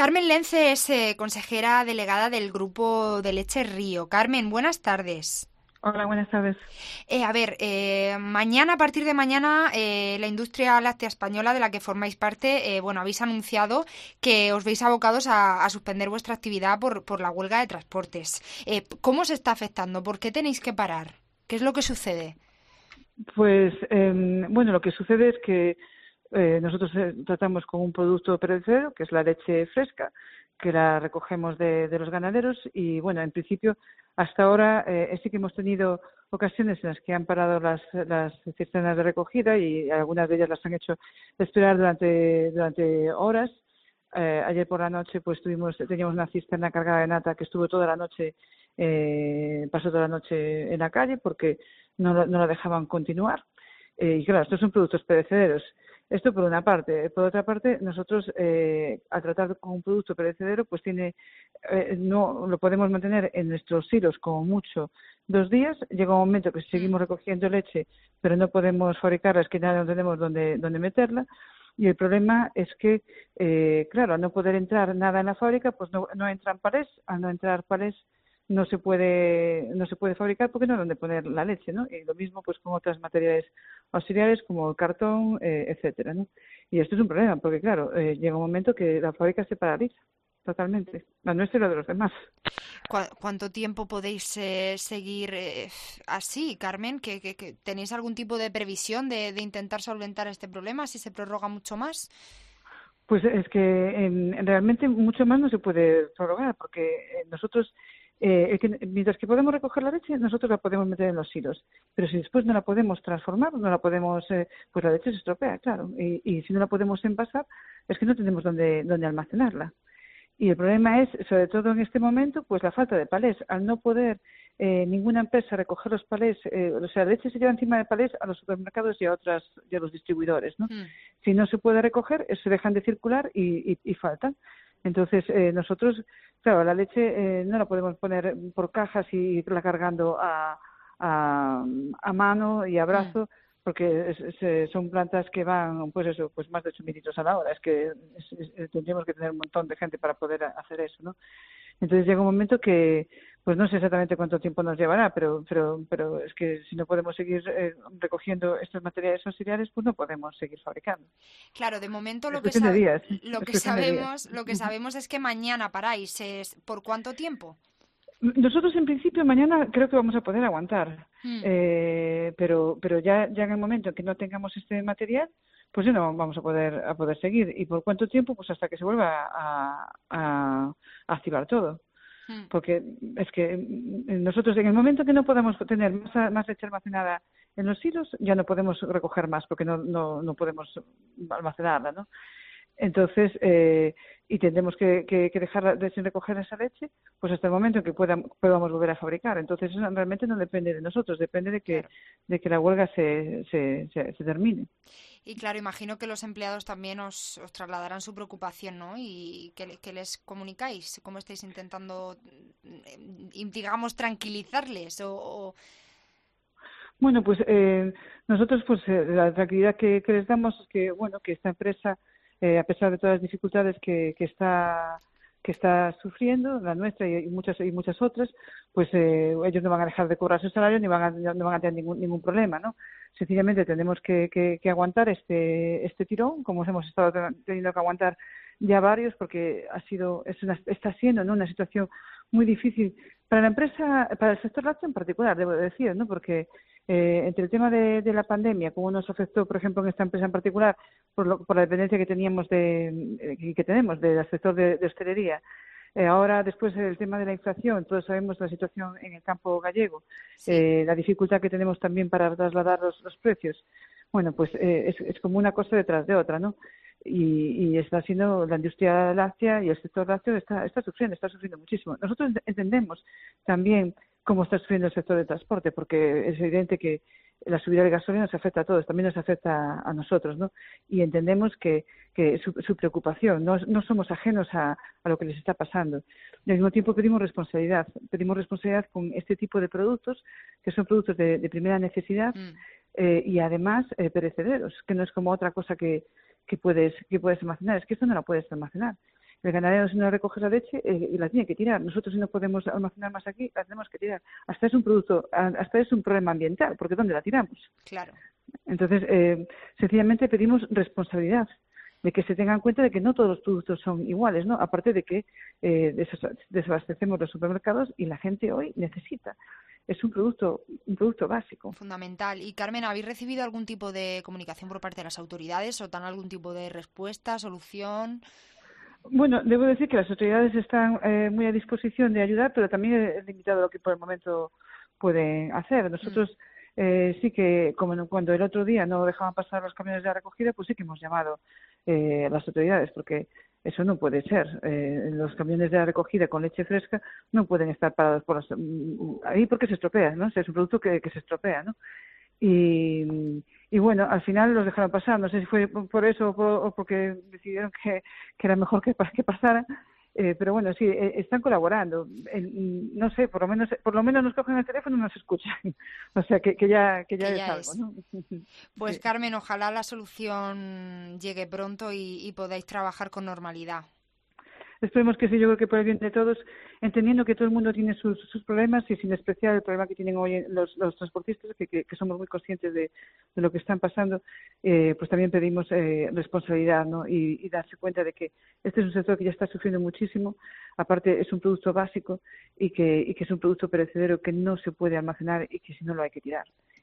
Carmen Lence es consejera delegada del Grupo de Leche Río. Carmen, buenas tardes. Hola, buenas tardes. Mañana, a partir de mañana, la industria láctea española de la que formáis parte, habéis anunciado que os veis abocados a suspender vuestra actividad por la huelga de transportes. ¿Cómo os está afectando? ¿Por qué tenéis que parar? ¿Qué es lo que sucede? Pues, lo que sucede es que nosotros tratamos con un producto perecedero, que es la leche fresca, que la recogemos de los ganaderos y, bueno, en principio, hasta ahora sí que hemos tenido ocasiones en las que han parado las cisternas de recogida y algunas de ellas las han hecho esperar durante horas. Ayer por la noche pues teníamos una cisterna cargada de nata que estuvo toda la noche, pasó toda la noche en la calle porque no la dejaban continuar. Y claro, estos son productos perecederos. Esto por una parte. Por otra parte, nosotros al tratar con un producto perecedero, pues no lo podemos mantener en nuestros silos como mucho 2 días. Llega un momento que seguimos recogiendo leche, pero no podemos fabricarla, es que no tenemos dónde meterla. Y el problema es que, claro, al no poder entrar nada en la fábrica, pues no entran palés. Al no entrar palés, no se puede fabricar porque no hay donde poner la leche, ¿no? Y lo mismo pues con otras materiales auxiliares como el cartón, etcétera, ¿no? Y esto es un problema porque, claro, llega un momento que la fábrica se paraliza totalmente, la nuestra y la de los demás. ¿Cuánto tiempo podéis seguir así, Carmen? ¿Que tenéis algún tipo de previsión de intentar solventar este problema si se prorroga mucho más? Pues es que realmente mucho más no se puede prorrogar porque nosotros, mientras que podemos recoger la leche, nosotros la podemos meter en los silos. Pero si después no la podemos transformar, no la podemos, pues la leche se estropea, claro. Y si no la podemos envasar, es que no tenemos dónde almacenarla. Y el problema es, sobre todo en este momento, pues la falta de palés. Al no poder ninguna empresa recoger los palés, la leche se lleva encima de palés a los supermercados y a los distribuidores, ¿no? Si no se puede recoger, se dejan de circular y faltan. Entonces, nosotros, claro, la leche no la podemos poner por cajas y irla cargando a mano y a brazo, porque son plantas que van, pues eso, pues más de 8.000 litros a la hora. Es que tendríamos que tener un montón de gente para poder hacer eso, ¿no? Entonces llega un momento que, pues no sé exactamente cuánto tiempo nos llevará, pero es que si no podemos seguir recogiendo estos materiales auxiliares, pues no podemos seguir fabricando. Claro, de momento Es cuestión de días, lo es que cuestión de días. sabemos es que mañana paráis. ¿Por cuánto tiempo? Nosotros en principio mañana creo que vamos a poder aguantar, pero ya en el momento en que no tengamos este material, pues ya no vamos a poder seguir. ¿Y por cuánto tiempo? Pues hasta que se vuelva a activar todo. Porque es que nosotros en el momento que no podamos tener más leche almacenada en los silos, ya no podemos recoger más porque no podemos almacenarla, ¿no? Entonces, y tendremos que dejar sin recoger esa leche, pues hasta el momento en que podamos volver a fabricar. Entonces, eso realmente no depende de nosotros, depende Claro. de que la huelga se termine. Y claro, imagino que los empleados también os trasladarán su preocupación, ¿no? Y que les comunicáis, cómo estáis intentando, digamos, tranquilizarles Bueno, pues nosotros, pues la tranquilidad que les damos es que, bueno, que esta empresa, a pesar de todas las dificultades que está sufriendo, la nuestra y muchas otras, pues ellos no van a dejar de cobrar su salario ni no van a tener ningún problema, ¿no? Sencillamente tenemos que aguantar este tirón, como hemos estado teniendo que aguantar ya varios, porque está siendo, ¿no?, una situación muy difícil para la empresa, para el sector lácteo en particular, debo decir, ¿no? Porque entre el tema de la pandemia, cómo nos afectó, por ejemplo, en esta empresa en particular, por la dependencia que tenemos que tenemos del sector de hostelería. Ahora, después, el tema de la inflación, todos sabemos la situación en el campo gallego, sí. la dificultad que tenemos también para trasladar los precios. Bueno, pues es como una cosa detrás de otra, ¿no? Y está siendo la industria láctea y el sector lácteo está sufriendo muchísimo. Nosotros entendemos también cómo está sufriendo el sector de transporte, porque es evidente que la subida de gasolina nos afecta a todos, también nos afecta a nosotros, ¿no? Y entendemos que su preocupación, no somos ajenos a lo que les está pasando. Y al mismo tiempo pedimos responsabilidad con este tipo de productos, que son productos de primera necesidad y además perecederos, que no es como otra cosa que puedes almacenar, es que esto no lo puedes almacenar. El ganadero, si no recoge la leche, y la tiene que tirar. Nosotros, si no podemos almacenar más aquí, la tenemos que tirar. Hasta es un problema ambiental, porque ¿dónde la tiramos? Claro. Entonces, sencillamente pedimos responsabilidad, de que se tenga en cuenta de que no todos los productos son iguales, ¿no? Aparte de que desabastecemos los supermercados y la gente hoy necesita. Es un producto básico. Fundamental. Y Carmen, ¿habéis recibido algún tipo de comunicación por parte de las autoridades o dan algún tipo de respuesta, solución? Bueno, debo decir que las autoridades están muy a disposición de ayudar, pero también es limitado lo que por el momento pueden hacer. Nosotros sí que, como cuando el otro día no dejaban pasar los camiones de recogida, pues sí que hemos llamado a las autoridades, porque eso no puede ser. Los camiones de recogida con leche fresca no pueden estar parados ahí porque se estropea, ¿no? O sea, es un producto que se estropea, ¿no? Y bueno, al final los dejaron pasar. No sé si fue por eso o porque decidieron que era mejor que pasara. Pero bueno, sí, están colaborando. No sé, por lo menos nos cogen el teléfono y nos escuchan. O sea, que ya es algo, ¿no? Pues Sí. Carmen, ojalá la solución llegue pronto y podáis trabajar con normalidad. Esperemos que sí, yo creo que por el bien de todos, entendiendo que todo el mundo tiene sus problemas y sin especial el problema que tienen hoy los transportistas, que somos muy conscientes de lo que están pasando, pues también pedimos responsabilidad, ¿no? Y darse cuenta de que este es un sector que ya está sufriendo muchísimo, aparte es un producto básico y que es un producto perecedero que no se puede almacenar y que si no lo hay que tirar.